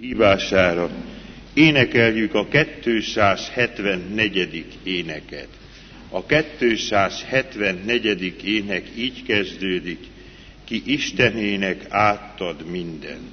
hívására énekeljük a 274. éneket. A 274. ének így kezdődik: ki Istenének átad mindent.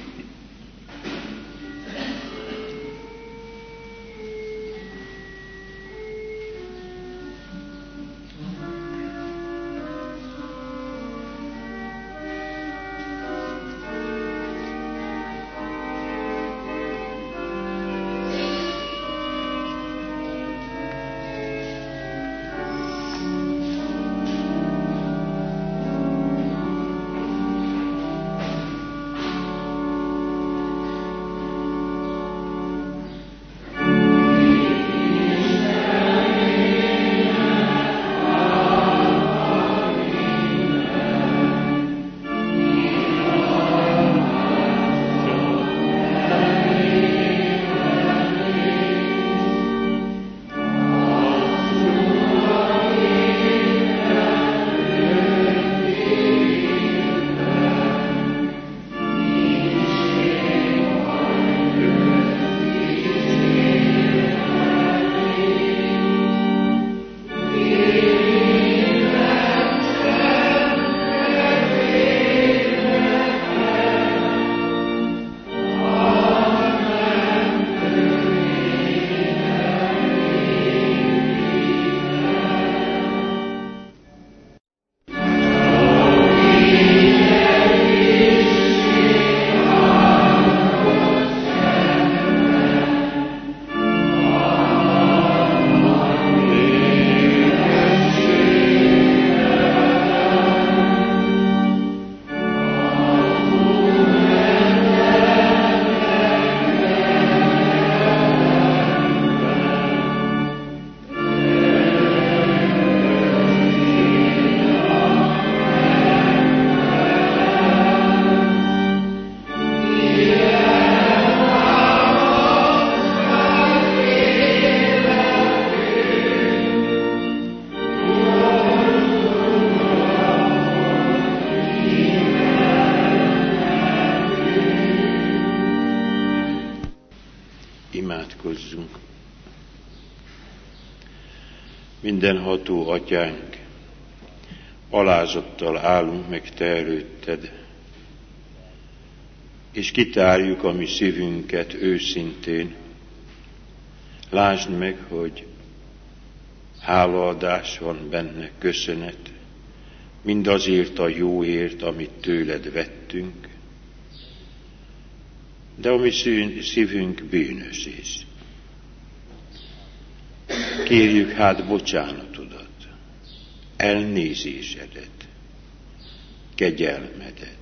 Imádkozzunk. Mindenható Atyánk, alázattal állunk meg Te előtted, és kitárjuk a mi szívünket őszintén. Lásd meg, hogy hálaadás van benne, köszönet, mindazért a jóért, amit tőled vettünk, de a mi szívünk bűnös. Kérjük hát bocsánatodat, elnézésedet, kegyelmedet.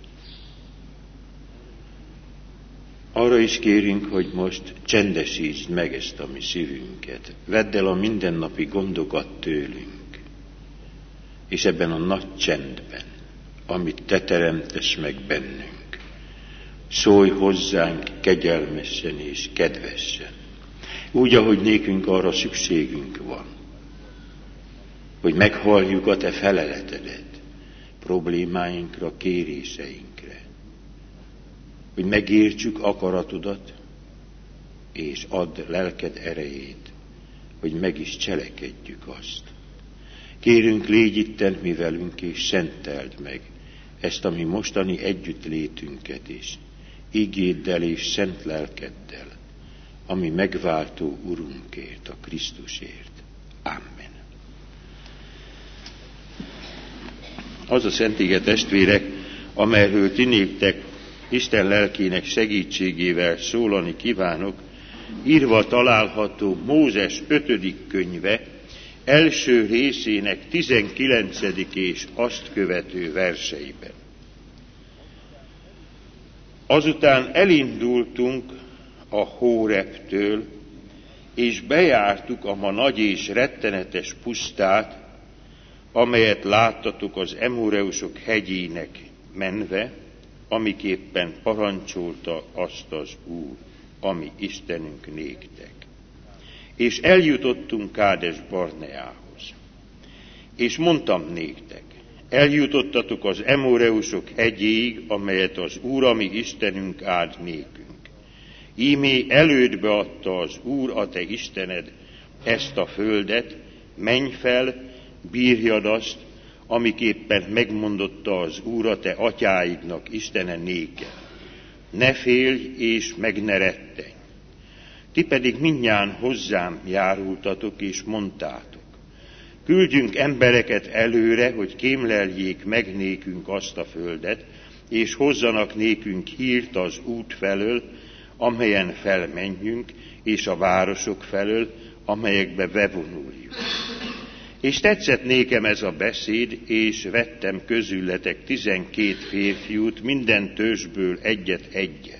Arra is kérünk, hogy most csendesítsd meg ezt a mi szívünket, vedd el a mindennapi gondokat tőlünk, és ebben a nagy csendben, amit Te teremtesz meg bennünk, szólj hozzánk kegyelmesen és kedvesen, úgy, ahogy nékünk arra szükségünk van, hogy meghalljuk a Te feleletedet problémáinkra, kéréseinkre, hogy megértsük akaratodat, és add lelked erejét, hogy meg is cselekedjük azt. Kérünk, légy itten mi velünk, és szenteld meg ezt a mi mostani együttlétünket is, igéddel és szent lelkeddel, ami megváltó Urunkért, a Krisztusért. Amen. Az a szent ige, testvérek, amelyről ti néktek Isten lelkének segítségével szólani kívánok, írva található Mózes 5. könyve első részének 19. és azt követő verseiben. Azután elindultunk a Hóreptől, és bejártuk a ma nagy és rettenetes pusztát, amelyet láttatok az Emóreusok hegyének menve, amiképpen parancsolta azt az Úr, ami Istenünk néktek. És eljutottunk Kádes Barneához. És mondtam néktek, eljutottatok az Emóreusok hegyéig, amelyet az Úr, ami Istenünk áld nékünk. Ímé elődbe adta az Úr, a te Istened, ezt a földet, menj fel, bírjad azt, amiképpen megmondotta az Úr, a te atyáidnak, Istene néked. Ne félj és meg ne rettenj. Ti pedig mindnyájan hozzám járultatok és mondtátok: küldjünk embereket előre, hogy kémleljék meg nékünk azt a földet, és hozzanak nékünk hírt az út felől, amelyen felmenjünk, és a városok felől, amelyekbe bevonuljuk. És tetszett nékem ez a beszéd, és vettem közületek 12 férfiút, minden törzsből egyet-egyet.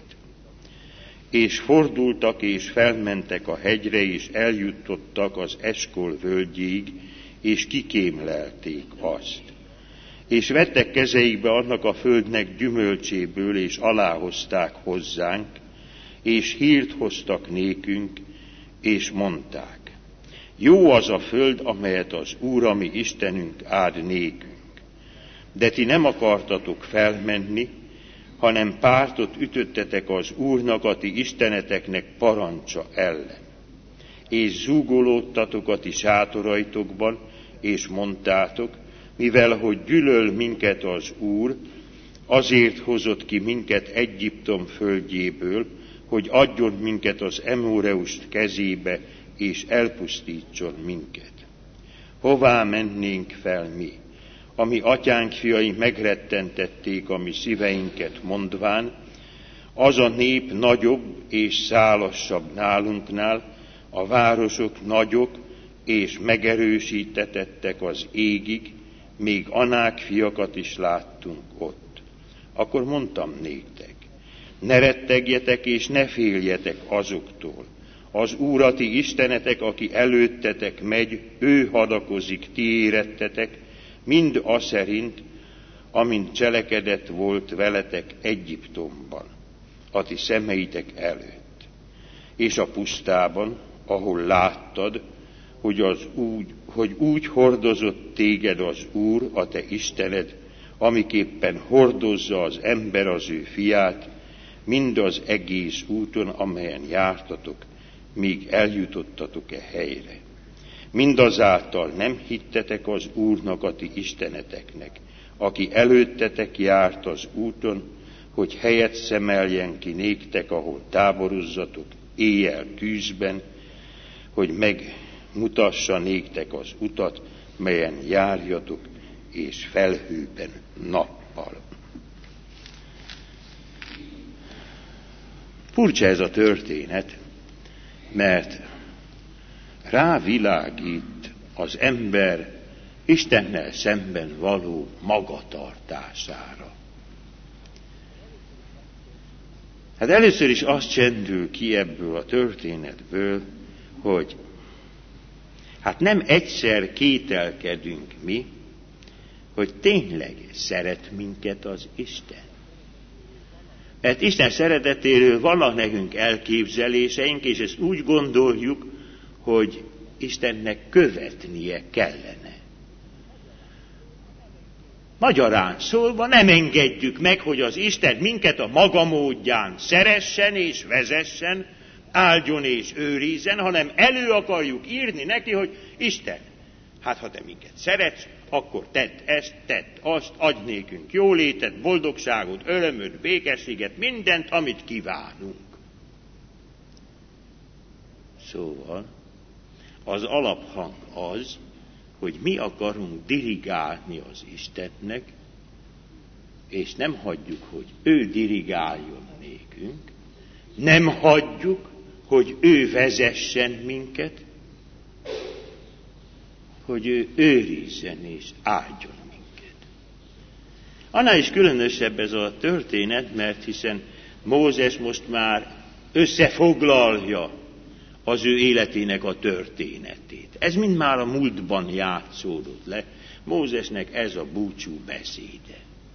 És fordultak, és felmentek a hegyre, és eljutottak az Eskol völgyéig, és kikémlelték azt. És vettek kezeikbe annak a földnek gyümölcséből, és aláhozták hozzánk, és hírt hoztak nékünk, és mondták: jó az a föld, amelyet az Úr, a mi Istenünk áld nékünk. De ti nem akartatok felmenni, hanem pártot ütöttetek az Úrnak, a ti isteneteknek parancsa ellen. És zúgolódtatok a ti sátoraitokban, és mondtátok: mivel hogy gyűlöl minket az Úr, azért hozott ki minket Egyiptom földjéből, hogy adjon minket az Emóreust kezébe, és elpusztítson minket. Hová mennénk fel mi? A mi atyánk fiai megrettentették a mi szíveinket, mondván: az a nép nagyobb és szálassabb nálunknál, a városok nagyok és megerősítettek az égig, még Anák fiakat is láttunk ott. Akkor mondtam néktek: ne rettegjetek és ne féljetek azoktól. Az Úr, a ti istenetek, aki előttetek megy, ő hadakozik ti érettetek, mind aszerint, amint cselekedett volt veletek Egyiptomban, a ti szemeitek előtt. És a pusztában, ahol láttad, hogy úgy hordozott téged az Úr, a te Istened, amiképpen hordozza az ember az ő fiát, mind az egész úton, amelyen jártatok, míg eljutottatok-e helyre. Mindazáltal nem hittetek az Úrnak, a ti isteneteknek, aki előttetek járt az úton, hogy helyet szemeljen ki néktek, ahol táborozzatok éjjel tűzben, hogy megmutassa néktek az utat, melyen járjatok, és felhőben nappal. Furcsa ez a történet, mert rávilágít az ember Istennel szemben való magatartására. Hát először is azt csendül ki ebből a történetből, hogy hát nem egyszer kételkedünk mi, hogy tényleg szeret minket az Isten. Mert Isten szeretetéről vannak nekünk elképzeléseink, és ezt úgy gondoljuk, hogy Istennek követnie kellene. Magyarán szólva nem engedjük meg, hogy az Isten minket a maga módján szeressen és vezessen, áldjon és őrizzen, hanem elő akarjuk írni neki, hogy Isten, hát ha te minket szeretsz, akkor tedd ezt, tedd azt, adj nékünk jólétet, boldogságot, örömöt, békességet, mindent, amit kívánunk. Szóval az alaphang az, hogy mi akarunk dirigálni az Istennek, és nem hagyjuk, hogy ő dirigáljon nékünk, nem hagyjuk, hogy ő vezessen minket, hogy ő őrizzen és áldjon minket. Annál is különösebb ez a történet, mert hiszen Mózes most már összefoglalja az ő életének a történetét. Ez mind már a múltban játszódott le. Mózesnek ez a búcsú beszéde.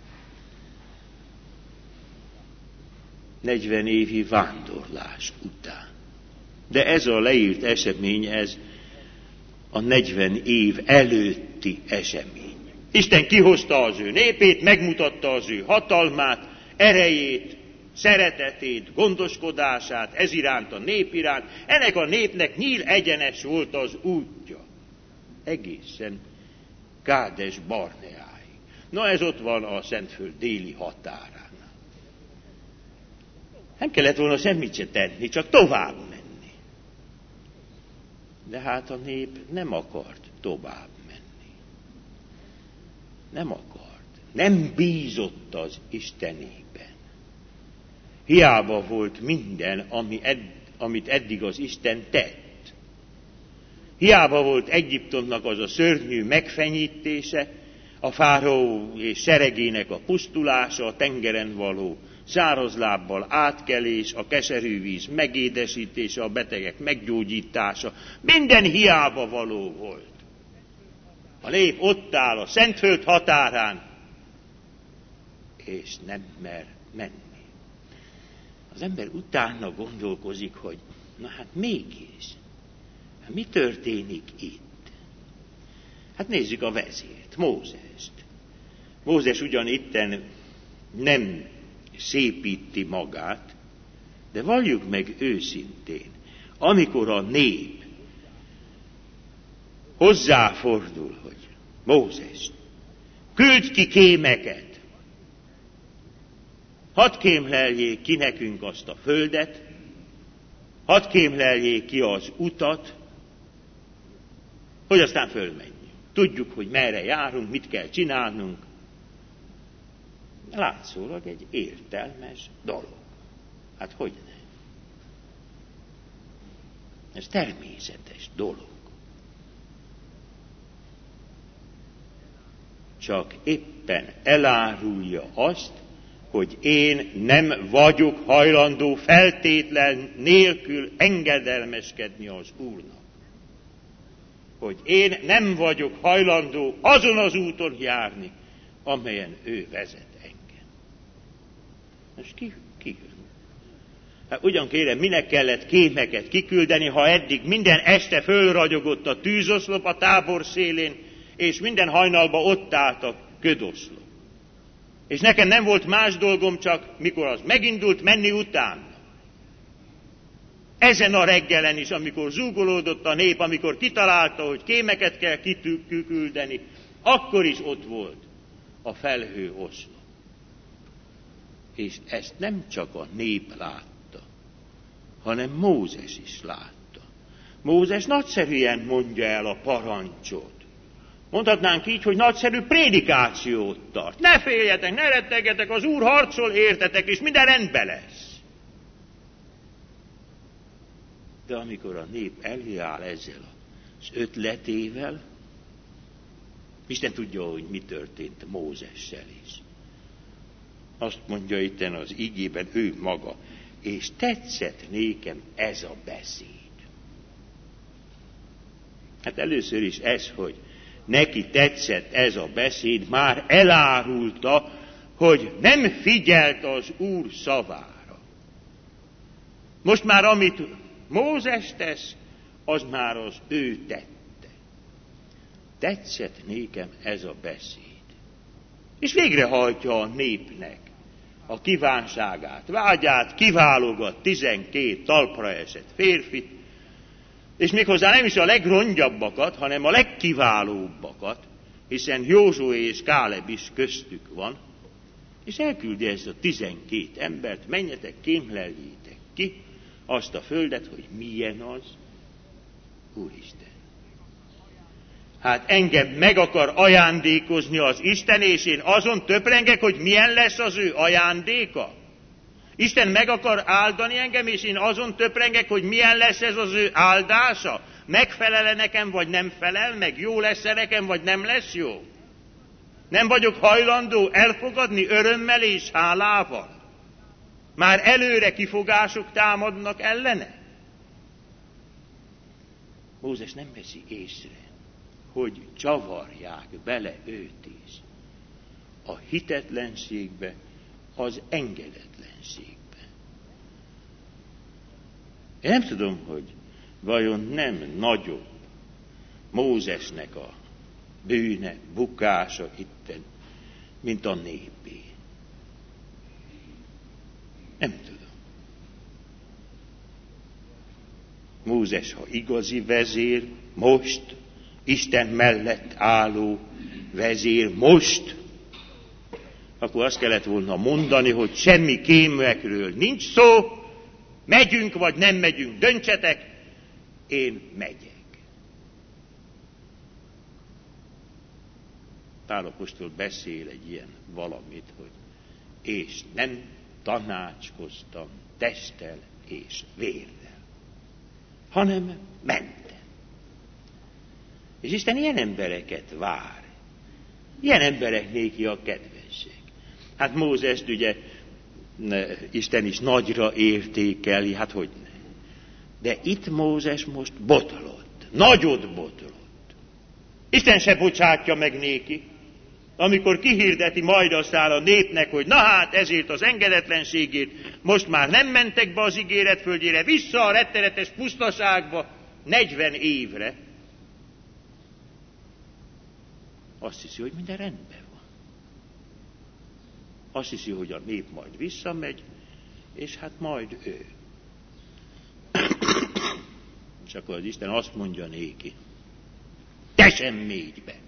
40 évi vándorlás után. De ez a leírt esemény, ez a 40 év előtti esemény. Isten kihozta az ő népét, megmutatta az ő hatalmát, erejét, szeretetét, gondoskodását ez iránt a nép iránt. Ennek a népnek nyíl egyenes volt az útja. Egészen Kádes Barneáig. Na ez ott van a Szentföld déli határán. Nem kellett volna semmit se tenni, csak tovább menni. De hát a nép nem akart tovább menni. Nem akart. Nem bízott az Istenében. Hiába volt minden, amit eddig az Isten tett. Hiába volt Egyiptomnak az a szörnyű megfenyítése, a fáraó és seregének a pusztulása, a tengeren való szárazlábbal átkelés, a keserű víz megédesítése, a betegek meggyógyítása, minden hiába való volt. A nép ott áll a Szentföld határán, és nem mer menni. Az ember utána gondolkozik, hogy na hát mégis, mi történik itt? Hát nézzük a vezért, Mózest. Mózes ugyan itten nem szépíti magát, de valljuk meg őszintén, amikor a nép hozzáfordul, hogy Mózes, küldj ki kémeket, hadd kémleljék ki nekünk azt a földet, hadd kémleljék ki az utat, hogy aztán fölmenjünk. Tudjuk, hogy merre járunk, mit kell csinálnunk. Látszólag egy értelmes dolog. Hát hogy ne? Ez természetes dolog. Csak éppen elárulja azt, hogy én nem vagyok hajlandó feltétlen nélkül engedelmeskedni az Úrnak. Hogy én nem vagyok hajlandó azon az úton járni, amelyen ő vezet engem. Most ki? Hát ugyan kérem, minek kellett kémeket kiküldeni, ha eddig minden este fölragyogott a tűzoszlop a tábor szélén, és minden hajnalban ott állt a ködoszlop. És nekem nem volt más dolgom, csak mikor az megindult, menni utána. Ezen a reggelen is, amikor zúgolódott a nép, amikor kitalálta, hogy kémeket kell kiküldeni, akkor is ott volt a felhő oszlop. És ezt nem csak a nép látta, hanem Mózes is látta. Mózes nagyszerűen mondja el a parancsot. Mondhatnánk így, hogy nagyszerű prédikációt tart. Ne féljetek, ne rettegjetek, az Úr harcol értetek, és minden rendben lesz. De amikor a nép eláll ezzel az ötletével, Isten tudja, hogy mi történt Mózessel is. Azt mondja itten az igében ő maga, és tetszett nékem ez a beszéd. Hát először is ez, hogy neki tetszett ez a beszéd, már elárulta, hogy nem figyelt az Úr szavára. Most már amit Mózes tesz, az már az ő tette. Tetszett nékem ez a beszéd. És végrehajtja a népnek a kívánságát, vágyát, kiválogat 12 talpra esett férfit, és méghozzá nem is a legrongyabbakat, hanem a legkiválóbbakat, hiszen Józsué és Káleb is köztük van, és elküldi ezt a 12 embert, menjetek, kémleljétek ki azt a földet, hogy milyen az Úristen. Hát engem meg akar ajándékozni az Isten, és én azon töprengek, hogy milyen lesz az ő ajándéka. Isten meg akar áldani engem, és én azon töprengek, hogy milyen lesz ez az ő áldása. Megfelel-e nekem, vagy nem felel meg? Jó lesz-e nekem, vagy nem lesz jó? Nem vagyok hajlandó elfogadni örömmel és hálával? Már előre kifogások támadnak ellene? Mózes nem veszi észre, hogy csavarják bele őt is a hitetlenségbe, az engedetlenségbe. Én nem tudom, hogy vajon nem nagyobb Mózesnek a bűne, bukása itten, mint a népé. Nem tudom. Mózes, ha igazi vezér, most, Isten mellett álló vezér, most, akkor azt kellett volna mondani, hogy semmi kémekről nincs szó, megyünk vagy nem megyünk, döntsetek, én megyek. Pál apostol beszél egy ilyen valamit, hogy és nem tanácskoztam testtel és vérrel, hanem mentem. És Isten ilyen embereket vár. Ilyen emberek néki a kedvesség. Hát Mózest ugye Isten is nagyra értékeli, hát hogy ne. De itt Mózes most botlott, nagyot botlott. Isten se bocsátja meg néki, amikor kihirdeti majd aztán a népnek, hogy na hát ezért az engedetlenségért most már nem mentek be az ígéret földjére, vissza a rettenetes pusztaságba 40 évre. Azt hiszi, hogy minden rendben van. Azt hiszi, hogy a nép majd visszamegy, és hát majd ő. És akkor az Isten azt mondja néki, te sem mégy be.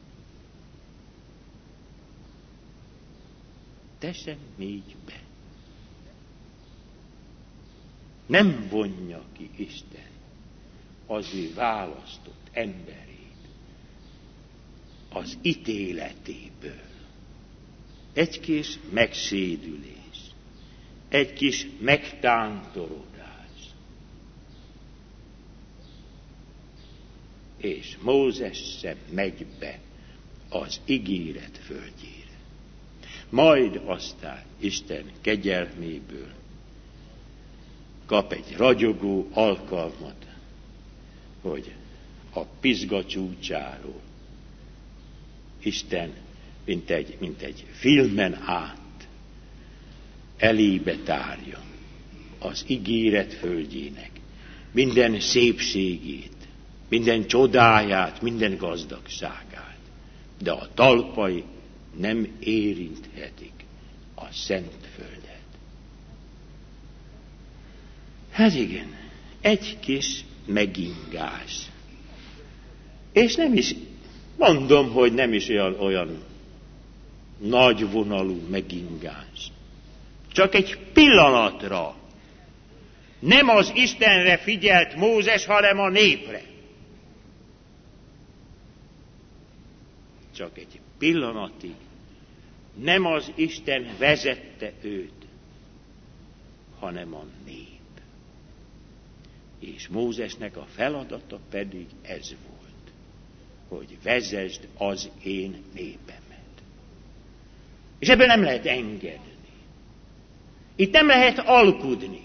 Te sem mégy be. Nem vonja ki Isten az ő választott emberét az ítéletéből. Egy kis megszédülés, egy kis megtántorodás. És Mózes sem megy be az ígéret földjére. Majd aztán Isten kegyelméből kap egy ragyogó alkalmat, hogy a Pizga csúcsáról Isten, mint egy filmen át elébe tárja az ígéret földjének minden szépségét, minden csodáját, minden gazdagságát. De a talpai nem érinthetik a szent földet. Hát igen, egy kis megingás. És nem is, mondom, hogy nem is olyan nagyvonalú megingás. Csak egy pillanatra. Nem az Istenre figyelt Mózes, hanem a népre. Csak egy pillanatig nem az Isten vezette őt, hanem a nép. És Mózesnek a feladata pedig ez volt, hogy vezesd az én népemet. És ebből nem lehet engedni. Itt nem lehet alkudni.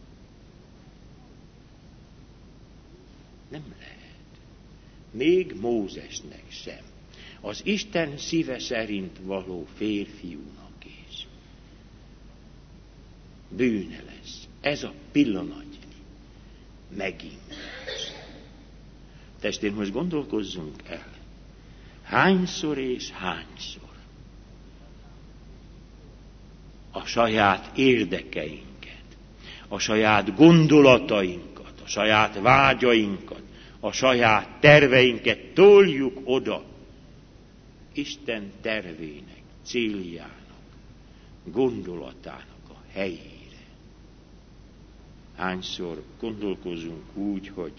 Nem lehet. Még Mózesnek sem. Az Isten szíve szerint való férfiúnak is bűne lesz. Ez a pillanatnyi megingás. Testvérem, most gondolkozzunk el. Hányszor és hányszor a saját érdekeinket, a saját gondolatainkat, a saját vágyainkat, a saját terveinket toljuk oda Isten tervének, céljának, gondolatának a helyére. Hányszor gondolkozunk úgy, hogy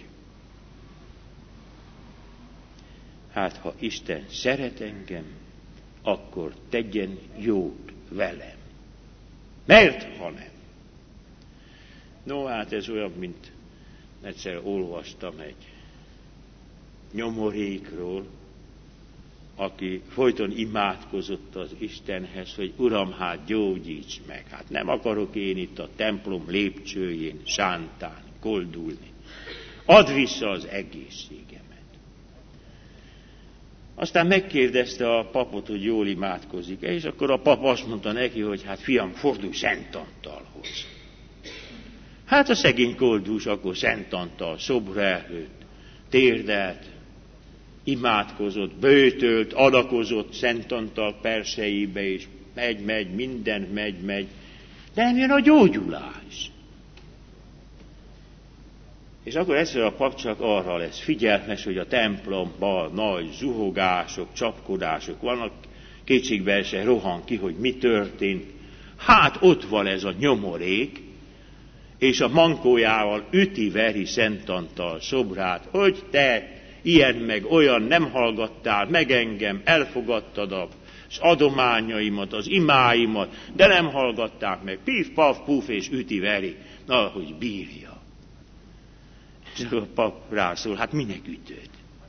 hát ha Isten szeret engem, akkor tegyen jót velem. Mert ha nem. No, hát ez olyan, mint egyszer olvastam egy nyomorékról, aki folyton imádkozott az Istenhez, hogy Uram, hát gyógyíts meg. Hát nem akarok én itt a templom lépcsőjén sántán koldulni. Add vissza az egészségemet. Aztán megkérdezte a papot, hogy jól imádkozik-e, és akkor a pap azt mondta neki, hogy hát fiam, fordulj Szent Antalhoz. Hát a szegény koldús akkor Szent Antal szobra előtt térdelt, imádkozott, böjtölt, adakozott Szent Antal persejébe, és megy, minden megy, De nem jön a gyógyulás. És akkor egyszer a pap csak arra lesz figyelmes, hogy a templomban nagy zuhogások, csapkodások vannak, kétségbeesve rohan ki, hogy mi történt. Hát ott van ez a nyomorék, és a mankójával üti-veri Szent Antal szobrát, hogy te ilyen meg olyan nem hallgattál meg engem, elfogadtad az adományaimat, az imáimat, de nem hallgatták meg. Pif, paf, puf, és üti-veri. Na, hogy bírja. És a pap rászól, hát minek ütöd?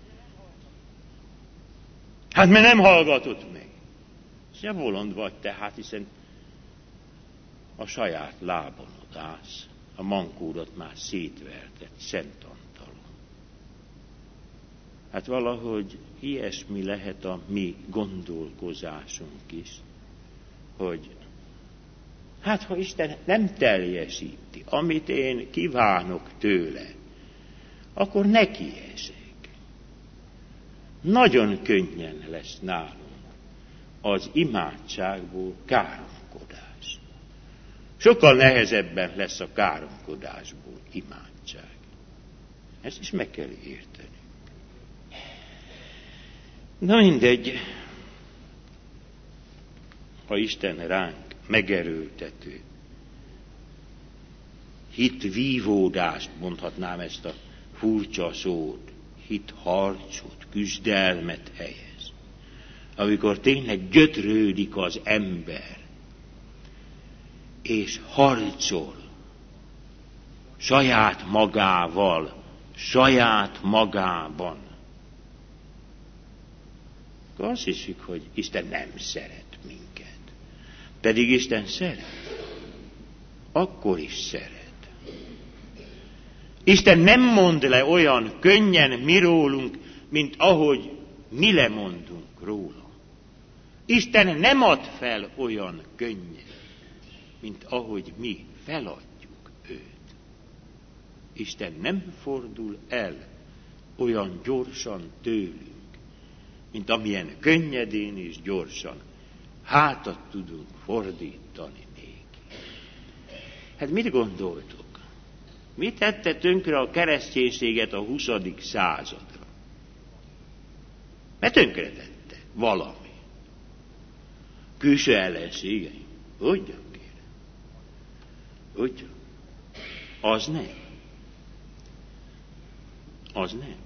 Hát mert nem hallgatott meg. És bolond vagy te, hát hiszen a saját lábonod állsz. A mankódat már szétverted, Szent Antalon. Hát valahogy ilyesmi lehet a mi gondolkozásunk is, hogy hát ha Isten nem teljesíti, amit én kívánok tőle, akkor neki esek. Nagyon könnyen lesz nálunk az imádságból káromkodás. Sokkal nehezebben lesz a káromkodásból imádság. Ezt is meg kell érteni. Na mindegy, ha Isten ránk megerőltető hitvívódást, mondhatnám ezt a furcsa szót, hitharcot, küzdelmet helyez, amikor tényleg gyötrődik az ember, és harcol saját magával, saját magában. Akkor azt hiszük, hogy Isten nem szeret minket. Pedig Isten szeret. Akkor is szeret. Isten nem mond le olyan könnyen mi rólunk, mint ahogy mi lemondunk róla. Isten nem ad fel olyan könnyen, mint ahogy mi feladjuk őt. Isten nem fordul el olyan gyorsan tőlünk, mint amilyen könnyedén és gyorsan hátat tudunk fordítani néki. Hát mit gondoltok? Mit tette tönkre a kereszténységet a 20. századra? Mert tönkretette valami. Külső ellenségeink. Ugyan kérem. Ugyan. Az nem. Az nem.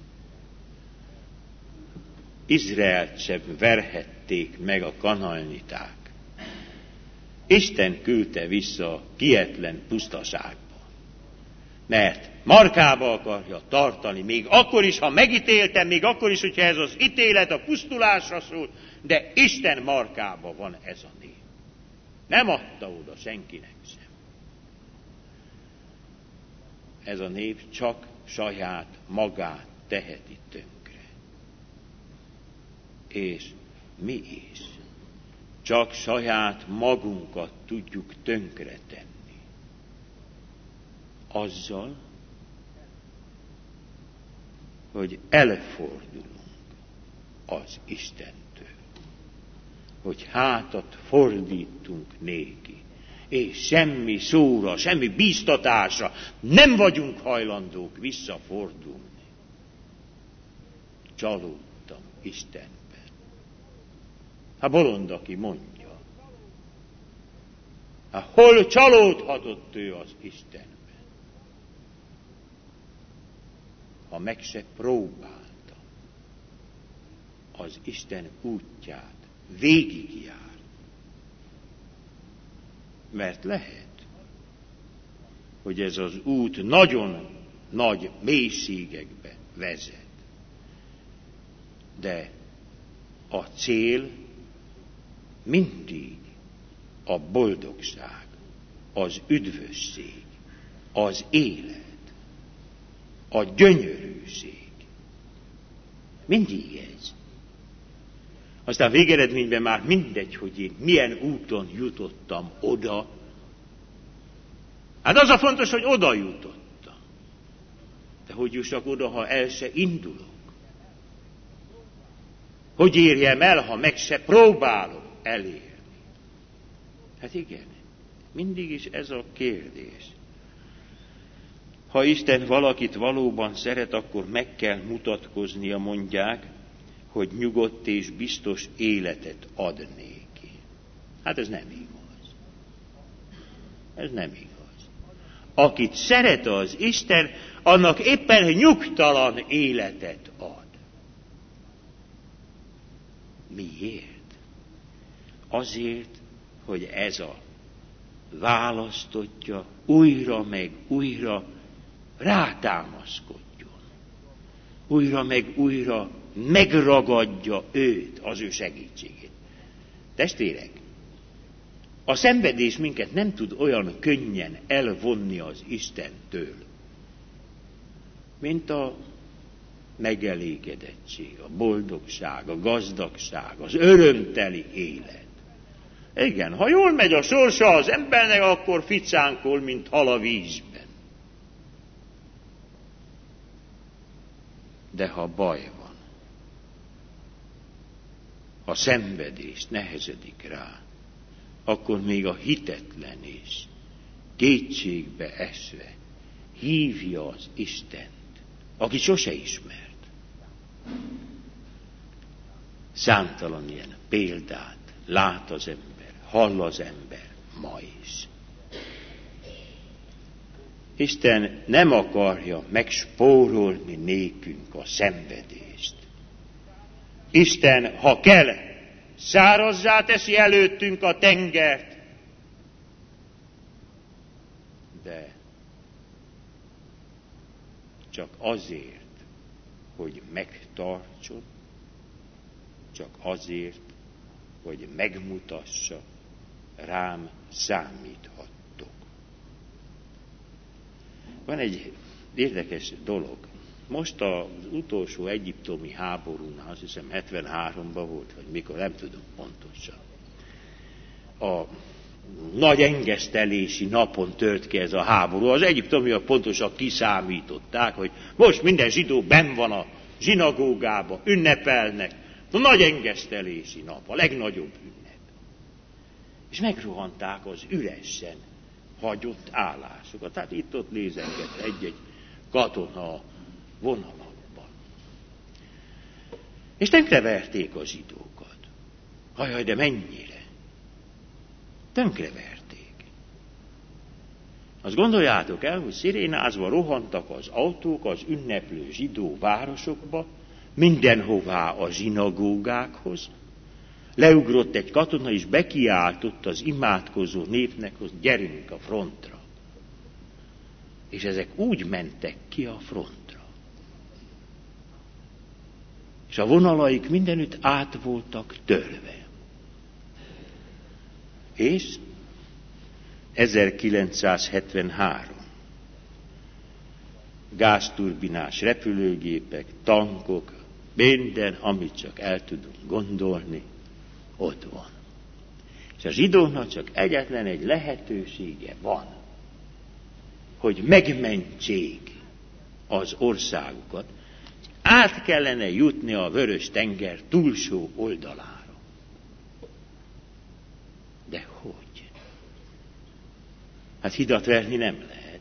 Izraelt sem verhették meg a kanaaniták. Isten küldte vissza a kietlen pusztaságba. Mert markába akarja tartani, még akkor is, ha megítéltem, még akkor is, hogyha ez az ítélet a pusztulásra szól, de Isten markába van ez a nép. Nem adta oda senkinek sem. Ez a nép csak saját magát teheti tönkre. És mi is csak saját magunkat tudjuk tönkretenni. Azzal, hogy elfordulunk az Istentől. Hogy hátat fordítunk néki. És semmi szóra, semmi bíztatásra nem vagyunk hajlandók visszafordulni. Csalódtam Istenben. Hát bolond, aki mondja. Hát hol csalódhatott ő az Istenben? Ha meg se próbálta az Isten útját végigjár. Mert lehet, hogy ez az út nagyon nagy mélységekbe vezet. De a cél mindig a boldogság, az üdvösség, az élet, a gyönyörűség. Mindig ez. Aztán végeredményben már mindegy, hogy én milyen úton jutottam oda. Hát az a fontos, hogy oda jutottam. De hogy jussak oda, ha el se indulok? Hogy érjem el, ha meg se próbálok elérni? Hát igen, Mindig is ez a kérdés. Ha Isten valakit valóban szeret, akkor meg kell mutatkoznia, mondják, hogy nyugodt és biztos életet ad néki. Hát ez nem igaz. Ez nem igaz. Akit szeret az Isten, annak éppen nyugtalan életet ad. Miért? Azért, hogy ez a választottja újra meg újra rátámaszkodjon. Újra meg újra megragadja őt, az ő segítségét. Testvérek, a szenvedés minket nem tud olyan könnyen elvonni az Istentől, mint a megelégedettség, a boldogság, a gazdagság, az örömteli élet. Igen, ha jól megy a sorsa az embernek, akkor ficánkol, mint hal a vízben. De ha baj van, ha szenvedés nehezedik rá, akkor még a hitetlen és kétségbe esve hívja az Istent, aki sose ismert. Számtalan ilyen példát lát az ember, hall az ember ma is. Isten nem akarja megspórolni nékünk a szenvedést. Isten, ha kell, szárazzá teszi előttünk a tengert, de csak azért, hogy megtartson, csak azért, hogy megmutassa, rám számíthattok. Van egy érdekes dolog. Most az utolsó egyiptomi háborúnál, azt hiszem 73-ban volt, vagy mikor, nem tudom pontosan. A nagy engesztelési napon tört ki ez a háború. Az egyiptomiak pontosan kiszámították, hogy most minden zsidó benn van a zsinagógába, ünnepelnek. A nagy engesztelési nap, a legnagyobb ünnep. És megrohanták az üresen hagyott állásokat. Tehát itt-ott lézengett egy-egy katona a vonalakban. És tönkreverték a zsidókat. Hajaj, de mennyire? Tönkreverték. Azt gondoljátok el, hogy szirénázva rohantak az autók az ünneplő zsidó városokba, mindenhová a zsinagógákhoz, leugrott egy katona, és bekiáltott az imádkozó népnek, hogy gyerünk a frontra. És ezek úgy mentek ki a frontra. És a vonalaik mindenütt át voltak törve. És 1973. Gázturbinás repülőgépek, tankok, minden, amit csak el tudunk gondolni, ott van. És a zsidóknak csak egyetlen egy lehetősége van, hogy megmentsék az országukat, át kellene jutni a Vörös-tenger túlsó oldalára. De hogy? Hát hidat verni nem lehet.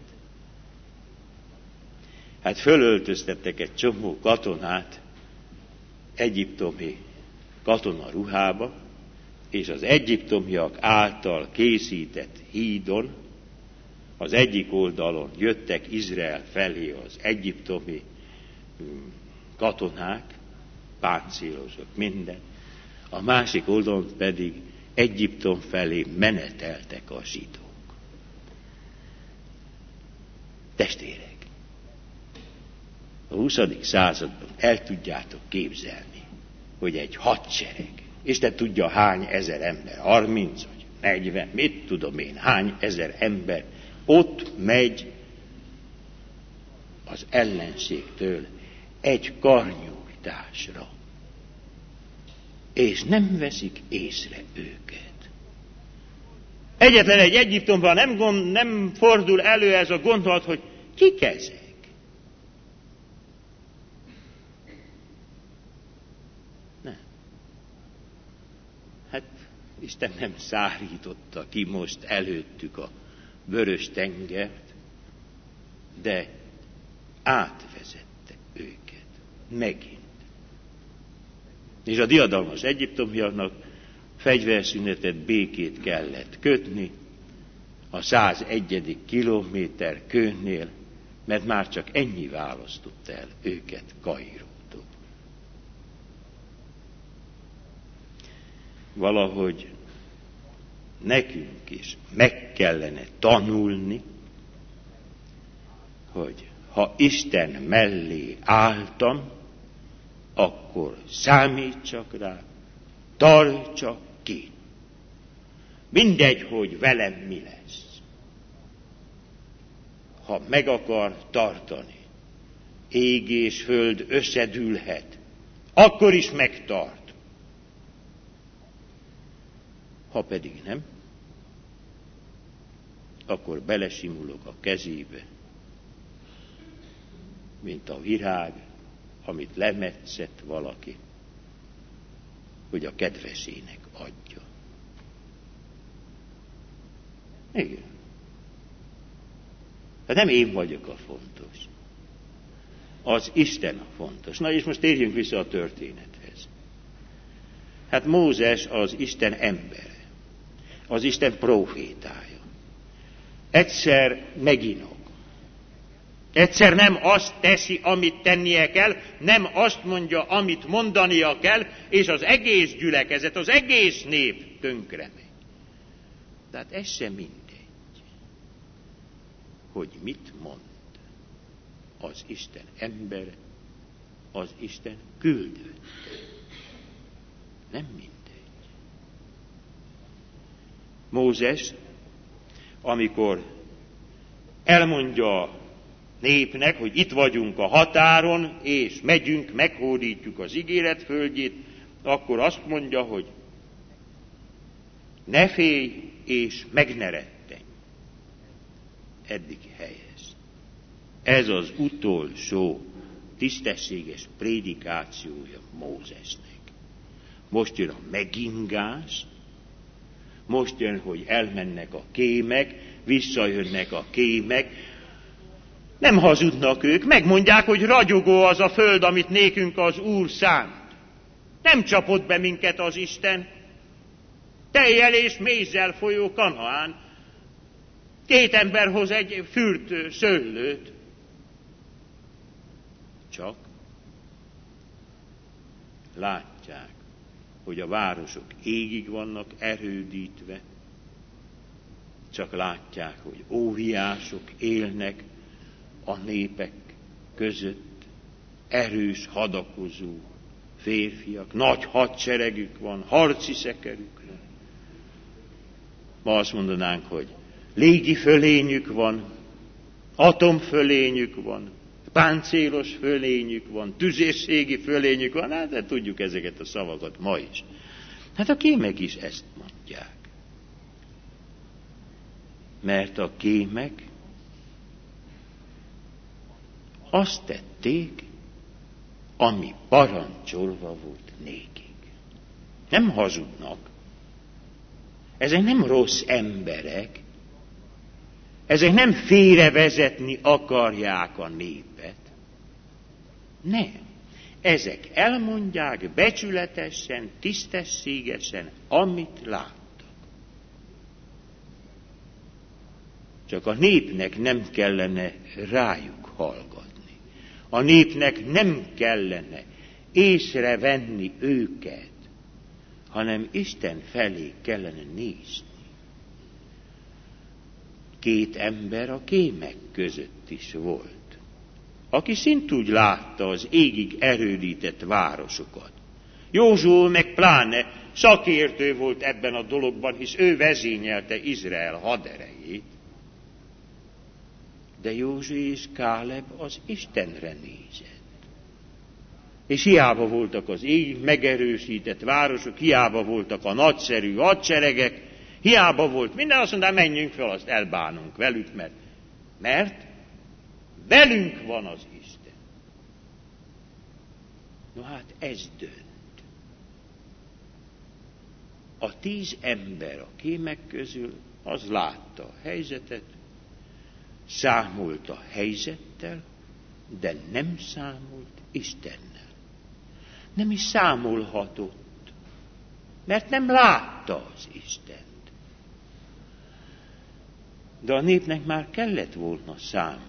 Hát fölöltöztettek egy csomó katonát egyiptomi katonaruhába, és az egyiptomiak által készített hídon az egyik oldalon jöttek Izrael felé az egyiptomi katonák, páncélozók, minden, a másik oldalon pedig Egyiptom felé meneteltek a zsidók. Testvérek, a 20. században el tudjátok képzelni, hogy egy hadsereg, Isten tudja hány ezer ember, 30 vagy 40, mit tudom én, hány ezer ember ott megy az ellenségtől egy karnyújtásra, és nem veszik észre őket. Egyetlen egy Egyiptomban nem fordul elő ez a gondolat, hogy kik ezek? Hát Isten nem szárította ki most előttük a vörös tengert, de átvezette őket. Megint. És a diadalmas egyiptomiaknak fegyverszünetet, békét kellett kötni a 101. kilométer kőnél, mert már csak ennyi választott el őket Kairótól. Valahogy nekünk is meg kellene tanulni, hogy ha Isten mellé álltam, akkor számítsak rá, tartsak ki. Mindegy, hogy velem mi lesz. Ha meg akar tartani, ég és föld összedülhet, akkor is megtart. Ha pedig nem, akkor belesimulok a kezébe, mint a virág, amit lemetszett valaki, hogy a kedvesének adja. Igen. Hát nem én vagyok a fontos. Az Isten a fontos. Na és most térjünk vissza a történethez. Hát Mózes az Isten embere. Az Isten prófétája. Egyszer meginog. Egyszer nem azt teszi, amit tennie kell, nem azt mondja, amit mondania kell, és az egész gyülekezet, az egész nép tönkre megy. Tehát ez sem mindegy, hogy mit mond az Isten embere, az Isten küldött. Nem mindegy. Mózes, amikor elmondja népnek, hogy itt vagyunk a határon, és megyünk, meghódítjuk az ígéret földjét, akkor azt mondja, hogy ne félj, és meg ne rettenj. Eddig helyez. Ez az utolsó tisztességes prédikációja Mózesnek. Most jön a megingás, most jön, hogy elmennek a kémek, visszajönnek a kémek. Nem hazudnak ők, megmondják, hogy ragyogó az a föld, amit nékünk az Úr szánt. Nem csapott be minket az Isten. Tejjel és mézzel folyó Kanaán. 2 ember hoz egy fürt szőlőt. Csak látják, hogy a városok égig vannak erődítve. Csak látják, hogy óriások élnek a népek között, erős, hadakozó férfiak, nagy hadseregük van, harci szekerük van. Ma azt mondanánk, hogy légi fölényük van, atomfölényük van, páncélos fölényük van, tüzérségi fölényük van, hát de tudjuk ezeket a szavakat ma is. Hát a kémek is ezt mondják. Mert a kémek azt tették, ami parancsolva volt nékik. Nem hazudnak. Ezek nem rossz emberek. Ezek nem félrevezetni akarják a népet. Nem. Ezek elmondják becsületesen, tisztességesen, amit láttak. Csak a népnek nem kellene rájuk hallgatni. A népnek nem kellene észrevenni őket, hanem Isten felé kellene nézni. 2 ember a kémek között is volt, aki szintúgy látta az égig erődített városokat. Józsué meg pláne szakértő volt ebben a dologban, hisz ő vezényelte Izrael haderejét. De Józsué és Káleb az Istenre nézett. És hiába voltak az égig megerősített városok, hiába voltak a nagyszerű hadseregek, hiába volt minden, azt mondta, menjünk fel, azt elbánunk velük, mert velünk van az Isten. No hát ez dönt. a 10 ember a kémek közül, az látta a helyzetet, számolt a helyzettel, de nem számolt Istennel. Nem is számolhatott, mert nem látta az Istent. De a népnek már kellett volna számolnia.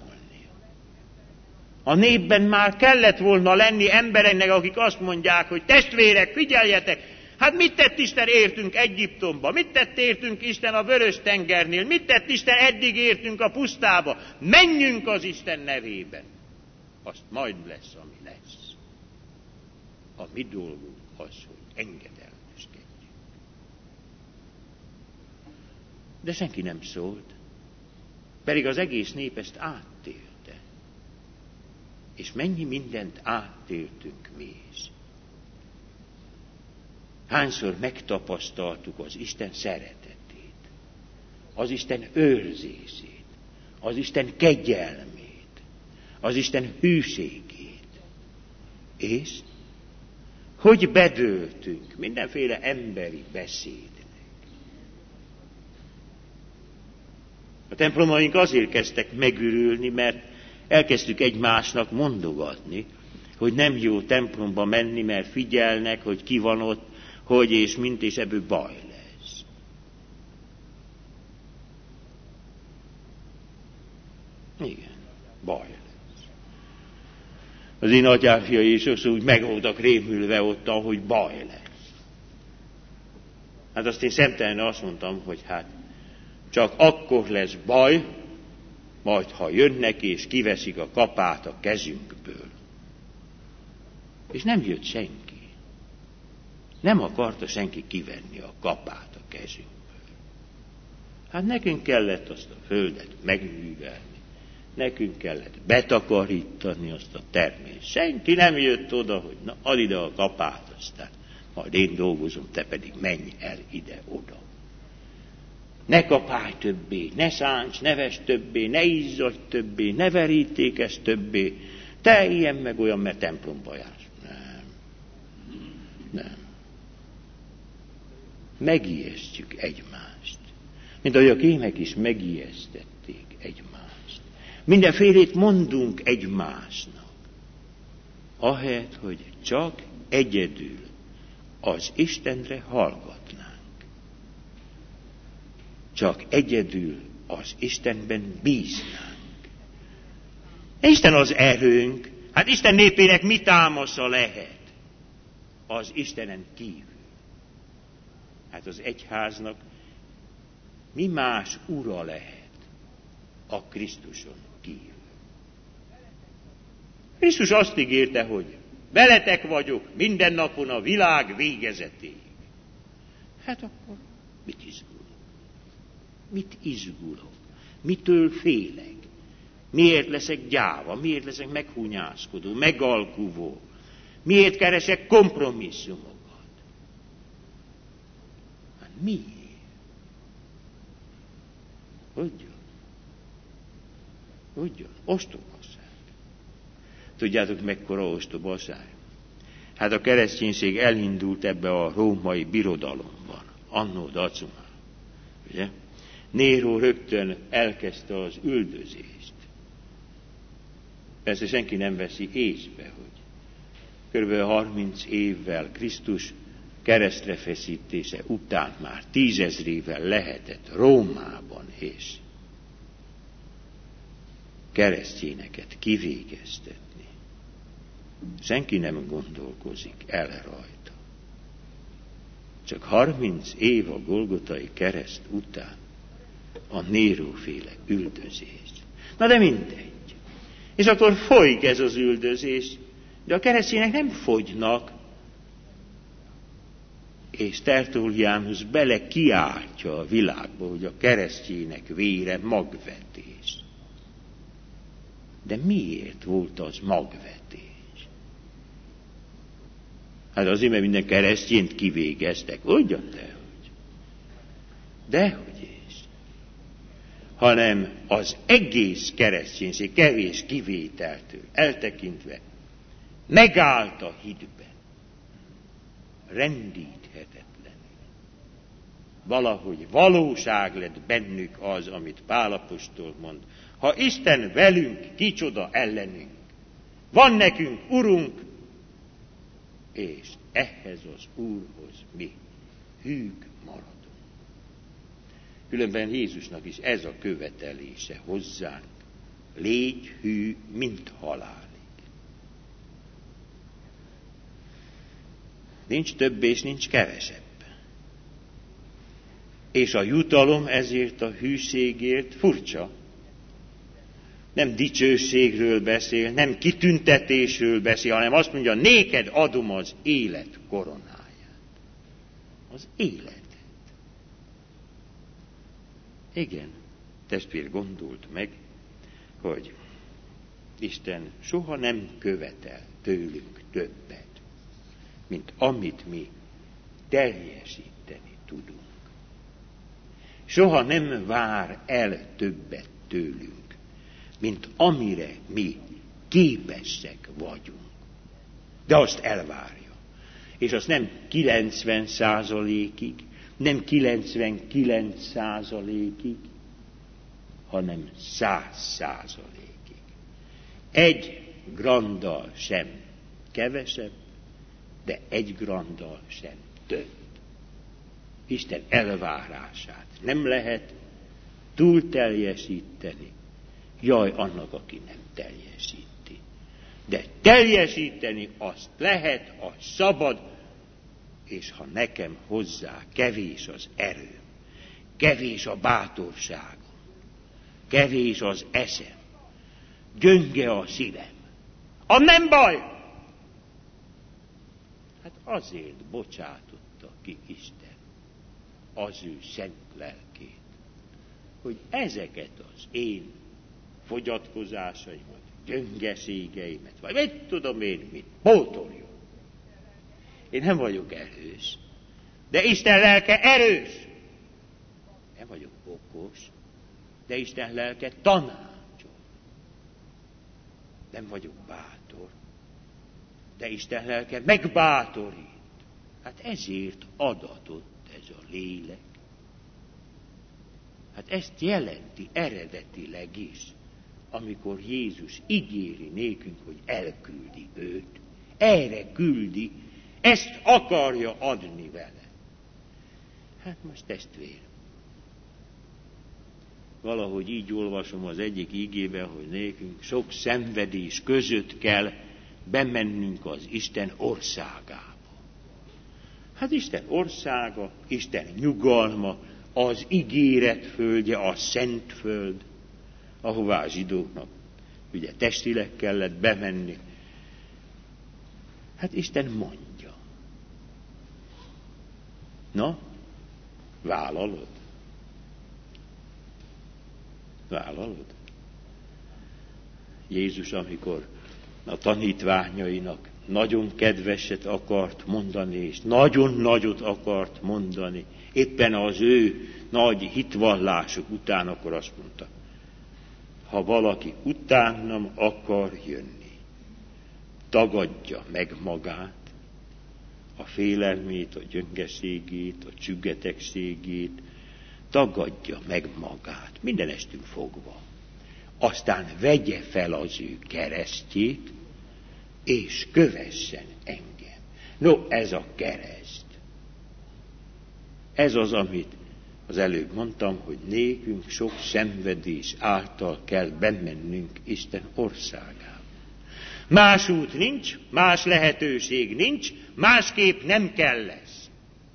A népben már kellett volna lenni embereknek, akik azt mondják, hogy testvérek, figyeljetek, hát mit tett Isten értünk Egyiptomba? Mit tett értünk Isten a Vörös-tengernél? Mit tett Isten eddig értünk a pusztába? Menjünk az Isten nevében. Azt majd lesz, ami lesz. A mi dolgunk az, hogy engedelmeskedjünk. De senki nem szólt, pedig az egész nép ezt áttélte. És mennyi mindent áttéltünk mi is. Hányszor megtapasztaltuk az Isten szeretetét, az Isten őrzését, az Isten kegyelmét, az Isten hűségét. És hogy bedőltünk mindenféle emberi beszédnek. A templomaink azért kezdtek megürülni, mert elkezdtük egymásnak mondogatni, hogy nem jó templomba menni, mert figyelnek, hogy ki van ott, hogy és mint, és ebből baj lesz. Igen, baj lesz. Az én atyámfiai is sokszor úgy meg voltak rémülve ott, hogy baj lesz. Hát azt én szemtelenül azt mondtam, hogy hát csak akkor lesz baj, majd ha jönnek és kiveszik a kapát a kezünkből. És nem jött senki. Nem akarta senki kivenni a kapát a kezünkből. Hát nekünk kellett azt a földet megművelni. Nekünk kellett betakarítani azt a termést. Senki nem jött oda, hogy na, add ide a kapát, aztán majd én dolgozom, te pedig menj el ide-oda. Ne kapálj többé, ne szánts, ne vesd többé, ne izzadj többé, ne verítékezz többé, te ilyen meg olyan, mert templomba jársz. Nem. Megijesztjük egymást. Mint ahogy a kémek is megijesztették egymást. Mindenfélét mondunk egymásnak. Ahelyett, hogy csak egyedül az Istenre hallgatnánk. Csak egyedül az Istenben bíznánk. Isten az erőnk. Hát Isten népének mi támasza lehet? Az Istenen kívül. Hát az egyháznak mi más ura lehet a Krisztuson kívül? Krisztus azt ígérte, hogy veletek vagyok minden napon a világ végezetéig. Hát akkor mit izgulok? Mit izgulok? Mitől félek? Miért leszek gyáva? Miért leszek meghúnyászkodó, megalkuvó? Miért keresek kompromisszumokat? Hát miért? Ugyan, ostobaság. Tudjátok, mekkora ostobaság? Hát a kereszténység elindult ebbe a római birodalomban, annó dacumán. Ugye? Néró rögtön elkezdte az üldözést. Persze senki nem veszi észbe, hogy kb. 30 évvel Krisztus keresztre feszítése után már 10 000-ével lehetett Rómában és keresztényeket kivégeztetni. Senki nem gondolkozik el rajta. Csak 30 év a Golgotai kereszt után a Néróféle üldözés. Na de mindegy. És akkor folyik ez az üldözés, de a keresztények nem fogynak, és Tertullianus bele kiáltja a világba, hogy a keresztények vére magvetés. De miért volt az magvetés? Hát azért, mert minden keresztényt kivégeztek. Ugyan dehogy. Dehogy is. Hanem az egész kereszténység kevés kivételtől eltekintve megállt a hitben. Rendíthetetlenül. valahogy valóság lett bennük az, amit Pál apostol mond. Ha Isten velünk, kicsoda ellenünk. Van nekünk Urunk, és ehhez az Úrhoz mi hűk maradunk. Különben Jézusnak is ez a követelése hozzánk. Légy hű, mint halálig. Nincs több és nincs kevesebb. És a jutalom ezért a hűségért furcsa. Nem dicsőségről beszél, nem kitüntetésről beszél, hanem azt mondja, néked adom az élet koronáját. Az életet. Igen, testvér, gondolt meg, hogy Isten soha nem követel tőlünk többet, mint amit mi teljesíteni tudunk. Soha nem vár el többet tőlünk, mint amire mi képesek vagyunk. De azt elvárja. És azt nem 90%-ig, nem 99%-ig, hanem 100%-ig. Egy granddal sem kevesebb, de egy granddal sem több. Isten elvárását nem lehet túl teljesíteni. Jaj, annak, aki nem teljesíti. De teljesíteni azt lehet, azt szabad, és ha nekem hozzá kevés az erőm, kevés a bátorságom, kevés az eszem, gyönge a szívem, nem baj! Hát azért bocsátotta ki Isten az ő szent lelkét, hogy ezeket az én fogyatkozásaimat, gyöngeségeimet, vagy mit tudom én mit, pótoljon. Én nem vagyok erős, de Isten lelke erős. Nem vagyok okos, de Isten lelke tanácsol. Nem vagyok bátor, de Isten lelke megbátorít. Hát ezért adatott ez a lélek. Hát ezt jelenti eredetileg is, amikor Jézus ígéri nékünk, hogy elküldi őt. Erre küldi, ezt akarja adni vele. Hát most testvér, valahogy így olvasom az egyik ígében, hogy nékünk sok szenvedés között kell bemennünk az Isten országába. Hát Isten országa, Isten nyugalma, az ígéret földje, a szent föld, ahová a zsidóknak ugye testileg kellett bemenni. Hát Isten mondja. Na, vállalod? Vállalod? Jézus, amikor a tanítványainak nagyon kedveset akart mondani, és nagyon nagyot akart mondani, éppen az ő nagy hitvallásuk után, akkor azt mondta, ha valaki utánam akar jönni, tagadja meg magát, a félelmét, a gyöngeségét, a csüggetegségét, tagadja meg magát, mindenestünk fogva. Aztán vegye fel az ő keresztjét, és kövessen engem. No, ez a kereszt. Ez az, amit az előbb mondtam, hogy nékünk sok szenvedés által kell bemennünk Isten országába. Más út nincs, más lehetőség nincs, másképp nem kell lesz.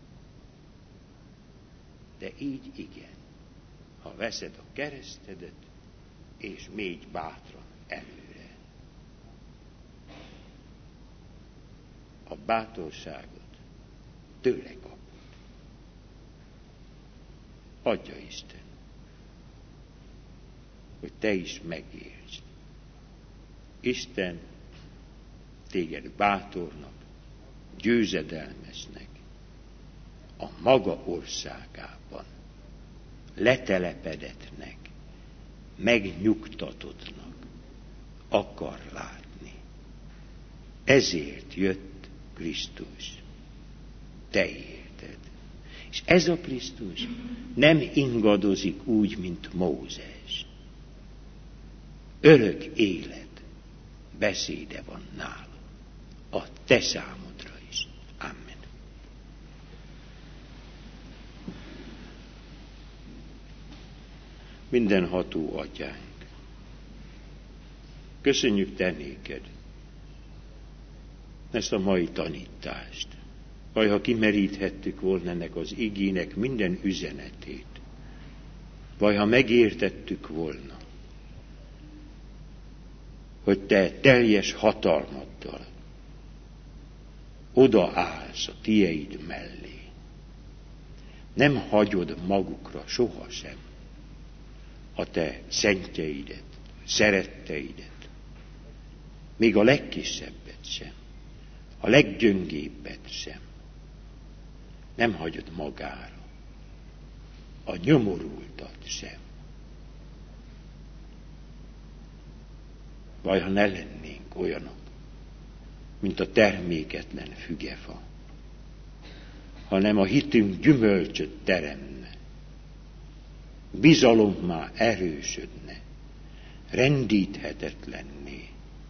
De így igen, ha veszed a keresztedet, és mégy bátran előre. A bátorságot tőle kapod. Adja Isten, hogy te is megértsd. Isten téged bátornak, győzedelmesnek a maga országában, letelepedettnek, megnyugtatottnak akar látni. Ezért jött Krisztus. Te érted. És ez a Krisztus nem ingadozik úgy, mint Mózes. Örök élet beszéde van nála. A te számodra is. Amen. Mindenható Atyánk, köszönjük te néked ezt a mai tanítást. Ha kimeríthettük volna ennek az igének minden üzenetét, ha megértettük volna, hogy te teljes hatalmaddal odaállsz a tieid mellé. Nem hagyod magukra sohasem a te szentjeidet, szeretteidet, még a legkisebbet sem, a leggyöngébbet sem. Nem hagyod magára a nyomorultat sem. Ha ne lennénk olyanok, mint a terméketlen fügefa, hanem a hitünk gyümölcsöt teremne, bizalommá erősödne, rendíthetetlenné,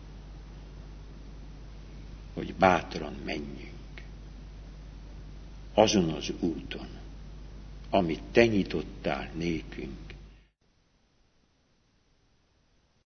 hogy bátran menjünk azon az úton, amit te nyitottál nékünk,